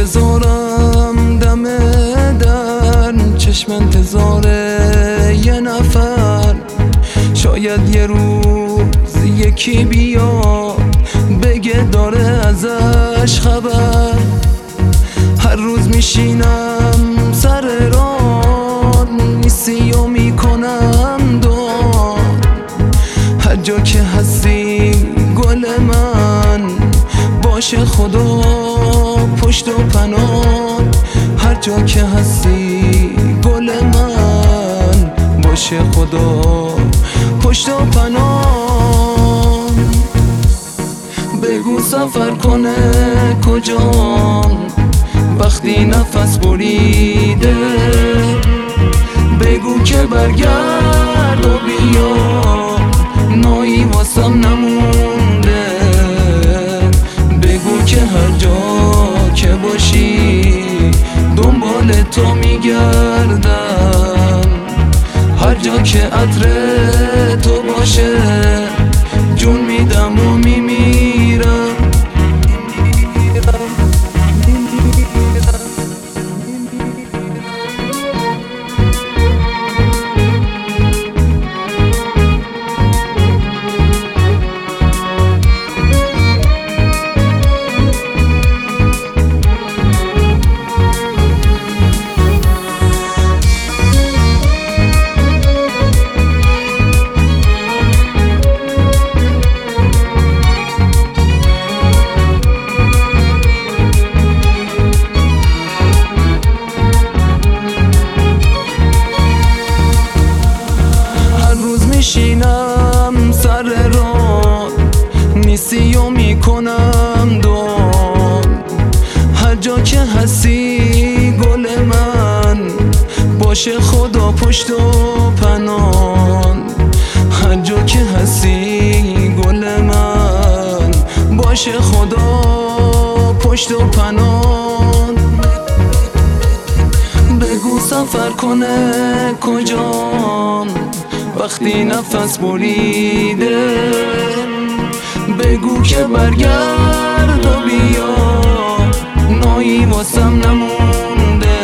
انتظارم دم در چشم انتظار یه نفر، شاید یه روز یکی بیاد بگه داره ازش خبر. هر روز میشینم سر راه نیستی و میکنم دعا، هر جا که هستی گل من باشه خدا پشت و پناه. هر جا که هستی گل من باشه خدا پشت و پناه. بگو سفر کنه کجام وقتی نفس بریده، بگو که برگرد و بیا نایی واسم نمونده. بگو که هر جا که باشی دنبال تو میگردم، هر جا که عطر تو باشه جون میدم و میمیرم. میشینم سر راه نیستی و میکنم دعا، هر جا که هستی گل من باشه خدا پشت و پناه. هر جا که هستی گل من باشه خدا پشت و پناه. بگو سفر کنه کجام وقتی نفس بریده، بگو که برگرد و بیا نایی واسم نمونده.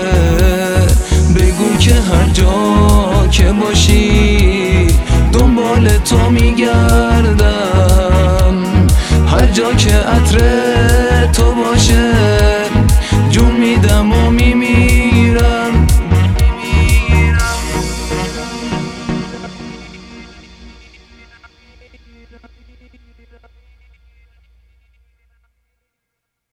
بگو که هر جا که باشی دنبال تو میگردم، هر جا که عطر تو باشه